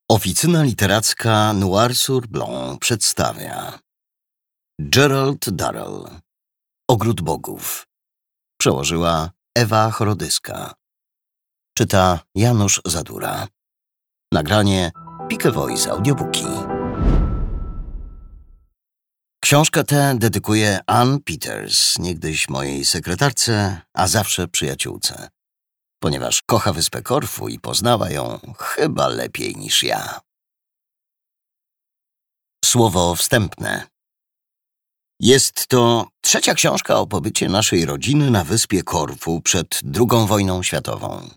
Oficyna literacka Noir-sur-Blanc przedstawia Gerald Darrell. Ogród Bogów. Przełożyła Ewa Chorodyska. Czyta Janusz Zadura. Nagranie Pike Voice Audiobooki. Książkę tę dedykuję Ann Peters, niegdyś mojej sekretarce, a zawsze przyjaciółce, ponieważ kocha wyspę Korfu i poznała ją chyba lepiej niż ja. Słowo wstępne. Jest to trzecia książka o pobycie naszej rodziny na wyspie Korfu przed II wojną światową.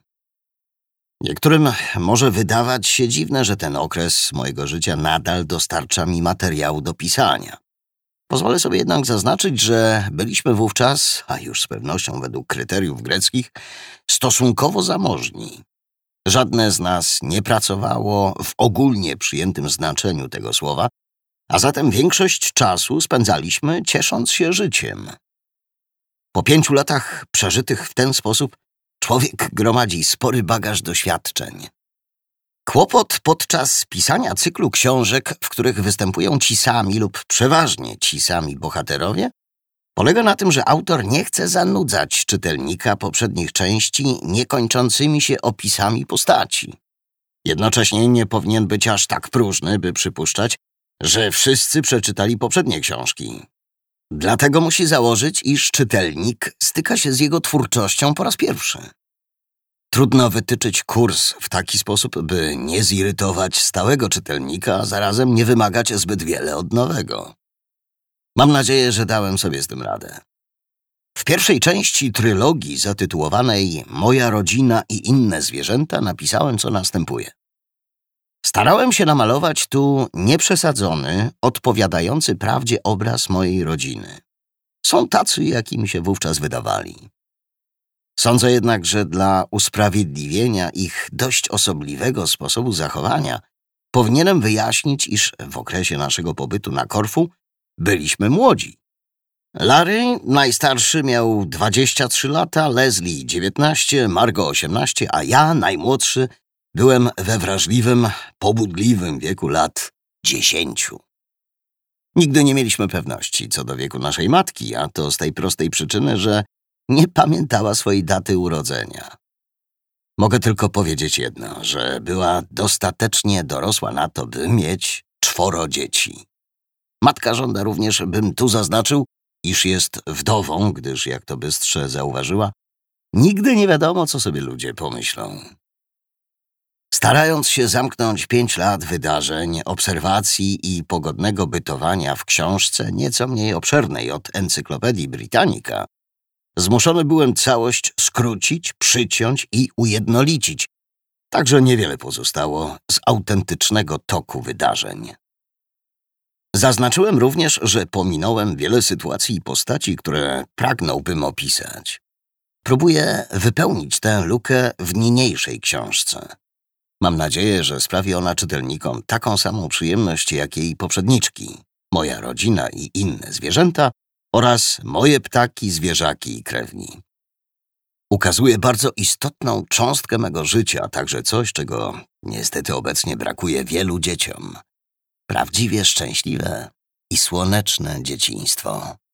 Niektórym może wydawać się dziwne, że ten okres mojego życia nadal dostarcza mi materiału do pisania. Pozwolę sobie jednak zaznaczyć, że byliśmy wówczas, a już z pewnością według kryteriów greckich, stosunkowo zamożni. Żadne z nas nie pracowało w ogólnie przyjętym znaczeniu tego słowa, a zatem większość czasu spędzaliśmy ciesząc się życiem. Po 5 latach przeżytych w ten sposób człowiek gromadzi spory bagaż doświadczeń. Kłopot podczas pisania cyklu książek, w których występują ci sami lub przeważnie ci sami bohaterowie, polega na tym, że autor nie chce zanudzać czytelnika poprzednich części niekończącymi się opisami postaci. Jednocześnie nie powinien być aż tak próżny, by przypuszczać, że wszyscy przeczytali poprzednie książki. Dlatego musi założyć, iż czytelnik styka się z jego twórczością po raz pierwszy. Trudno wytyczyć kurs w taki sposób, by nie zirytować stałego czytelnika, a zarazem nie wymagać zbyt wiele od nowego. Mam nadzieję, że dałem sobie z tym radę. W pierwszej części trylogii zatytułowanej Moja rodzina i inne zwierzęta napisałem, co następuje. Starałem się namalować tu nieprzesadzony, odpowiadający prawdzie obraz mojej rodziny. Są tacy, jakimi się wówczas wydawali. Sądzę jednak, że dla usprawiedliwienia ich dość osobliwego sposobu zachowania powinienem wyjaśnić, iż w okresie naszego pobytu na Korfu byliśmy młodzi. Larry, najstarszy, miał 23 lata, Leslie 19, Margot 18, a ja, najmłodszy, byłem we wrażliwym, pobudliwym wieku lat 10. Nigdy nie mieliśmy pewności co do wieku naszej matki, a to z tej prostej przyczyny, że nie pamiętała swojej daty urodzenia. Mogę tylko powiedzieć jedno, że była dostatecznie dorosła na to, by mieć 4 dzieci. Matka żąda również, bym tu zaznaczył, iż jest wdową, gdyż, jak to bystrze zauważyła, nigdy nie wiadomo, co sobie ludzie pomyślą. Starając się zamknąć 5 lat wydarzeń, obserwacji i pogodnego bytowania w książce nieco mniej obszernej od Encyklopedii Britannica, zmuszony byłem całość skrócić, przyciąć i ujednolicić, tak że niewiele pozostało z autentycznego toku wydarzeń. Zaznaczyłem również, że pominąłem wiele sytuacji i postaci, które pragnąłbym opisać. Próbuję wypełnić tę lukę w niniejszej książce. Mam nadzieję, że sprawi ona czytelnikom taką samą przyjemność, jak jej poprzedniczki, Moja rodzina i inne zwierzęta oraz Moje ptaki, zwierzaki i krewni. Ukazuje bardzo istotną cząstkę mego życia, a także coś, czego niestety obecnie brakuje wielu dzieciom. Prawdziwie szczęśliwe i słoneczne dzieciństwo.